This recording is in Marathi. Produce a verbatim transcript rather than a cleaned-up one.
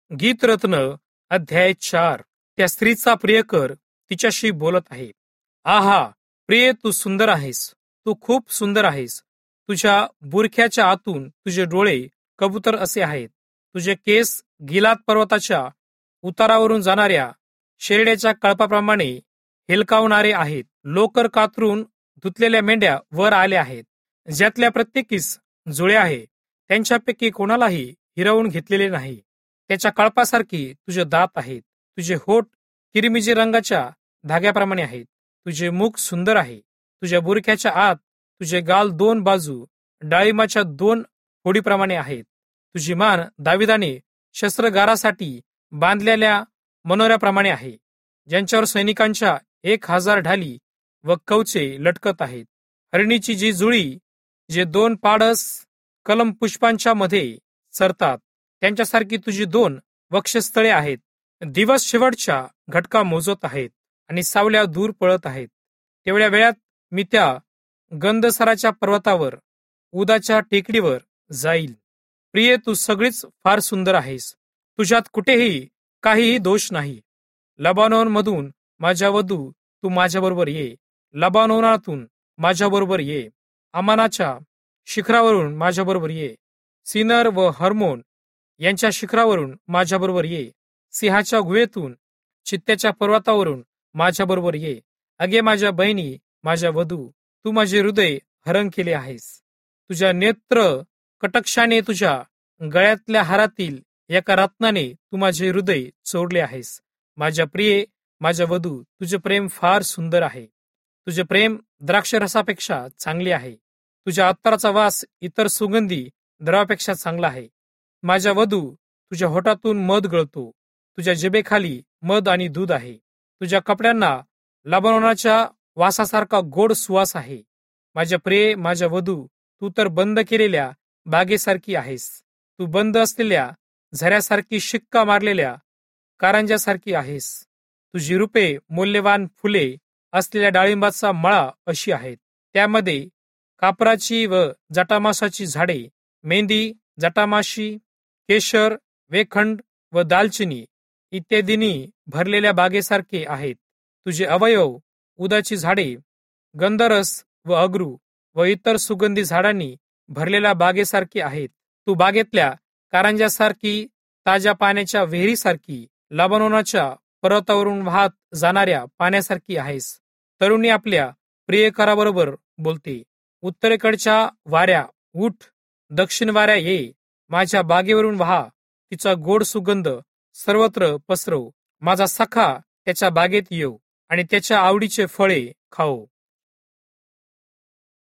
गीतरत्न अध्याय चार. त्या स्त्रीचा प्रियकर तिच्याशी बोलत आहे. आहा प्रिय, तू सुंदर आहेस, तू खूप सुंदर आहेस. तुझ्या बुरख्याच्या आतून तुझे डोळे कबूतर असे आहेत. तुझे केस गिलाद पर्वताच्या उतारावरून जाणाऱ्या शेरड्याच्या कळपाप्रमाणे हेलकावणारे आहेत. लोकर कातरून धुतलेल्या मेंढ्या वर आल्या आहेत, ज्यातल्या प्रत्येकीस जुळे आहे. त्यांच्यापैकी कोणालाही हिरावून घेतलेले नाही. त्याच्या कळपासारखी तुझे दात आहेत. तुझे होठ किरमिजी रंगाच्या धाग्याप्रमाणे आहेत. तुझे मुख सुंदर आहे. तुझ्या बुरख्याच्या आत तुझे गाल दोन बाजू डाळिंबाच्या दोन फोडीप्रमाणे आहेत. तुझी मान दाविदाने शस्त्रगारासाठी बांधलेल्या मनोऱ्याप्रमाणे आहे, ज्यांच्यावर सैनिकांच्या एक हजार ढाली व कवचे लटकत आहेत. हरणीची जी जुळी, जे दोन पाडस कलम पुष्पांच्या मध्ये सरतात, त्यांच्यासारखी तुझी दोन वक्षस्थळे आहेत. दिवस शेवटच्या घटका मोजत आहेत आणि सावल्या दूर पळत आहेत. तेवढ्या वेळात मी त्या गंधसराच्या पर्वतावर उदाच्या टेकडीवर जाईल. प्रिय, तू सगळीच फार सुंदर आहेस. तुझ्यात कुठेही काहीही दोष नाही. लबानोन मधून माझ्या वधू, तू माझ्याबरोबर ये. लबानोनातून माझ्याबरोबर ये. अमानाच्या शिखरावरून माझ्याबरोबर ये. सिनर व हर्मोन यांच्या शिखरावरून माझ्याबरोबर ये. सिंहाच्या गुहेतून चित्त्याच्या पर्वतावरून माझ्याबरोबर ये. अगे माझ्या बहिणी, माझ्या वधू, तू माझे हृदय हरण केले आहेस. तुझ्या नेत्र कटक्षाने, तुझ्या गळ्यातल्या हारातील एका रत्नाने तू माझे हृदय चोरले आहेस. माझ्या प्रिये, माझ्या वधू, तुझे प्रेम फार सुंदर आहे. तुझे प्रेम द्राक्षरसापेक्षा चांगले आहे. तुझ्या अत्तराचा वास इतर सुगंधी द्रवापेक्षा चांगला आहे. माझ्या वधू, तुझ्या होठातून मध गळतो. तुझ्या जिभेखाली मध आणि दूध आहे. तुझ्या कपड्यांना लबानोनाच्या वासासारखा गोड सुवास आहे. माझ्या प्रिये, माझ्या वधू, तू तर बंद केलेल्या बागेसारखी आहेस. तू बंद असलेल्या झऱ्यासारखी, शिक्का मारलेल्या कारंजासारखी आहेस. तुझी रूपे मौल्यवान फुले असलेल्या डाळिंबाचा मळा अशी आहेत. त्यामध्ये कापराची व जटामासाची झाडे, मेंदी, जटामाशी, केशर, वेखंड व दालचिनी इत्यादींनी भरलेल्या बागेसारखे आहेत. तुझे अवयव उदाची झाडे, गंधरस व अगरू व इतर सुगंधी झाडांनी भरलेल्या बागेसारखे आहेत. तू बागेतल्या कारंजासारखी, ताज्या पाण्याच्या विहिरीसारखी, लबानोनाच्या पर्वतावरून वाहत जाणाऱ्या पाण्यासारखी आहेस. तरुणी आपल्या प्रियकराबरोबर बोलते. उत्तरेकडच्या वाऱ्या उठ, दक्षिण वाऱ्या ये. माझ्या बागेवरून वाहा, तिचा गोड सुगंध सर्वत्र पसरव. माझा सखा त्याच्या बागेत येऊ आणि त्याच्या आवडीचे फळे खाओ.